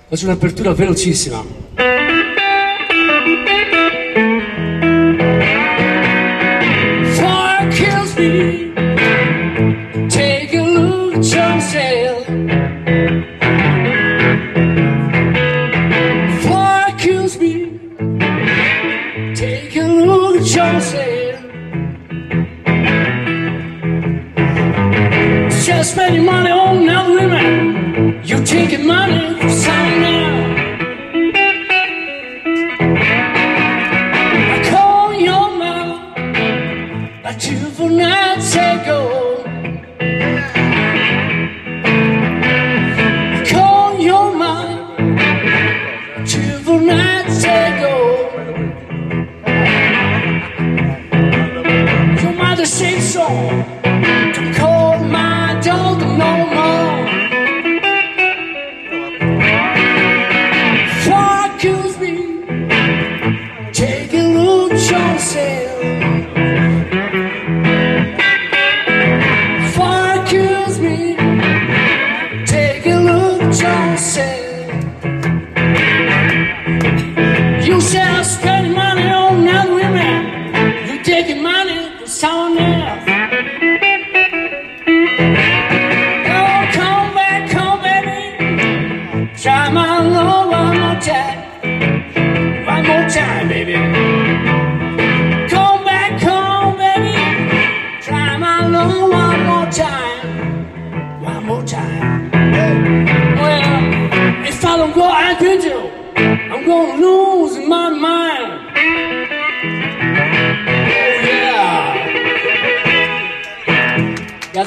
Faccio un'apertura velocissima. Fire kills me. Take a look at yourself. Fire kills me. Take a look at yourself. Just spending money on other women. You're taking money from someone else. I call your mom like 2 nights ago. I call your mom 2 nights ago. Your mother said so. Don't call my dog no more. Fire kills me. Take a look at yourself. Fire kills me. Take a look at yourself. You say I'm spending money on other women. You're taking money from someone else. Oh, come baby. Try my love one more time. One more time, baby. Come baby. Try my love one more time. One more time. Well, if I don't go, I can do. I'm gonna lose my mind.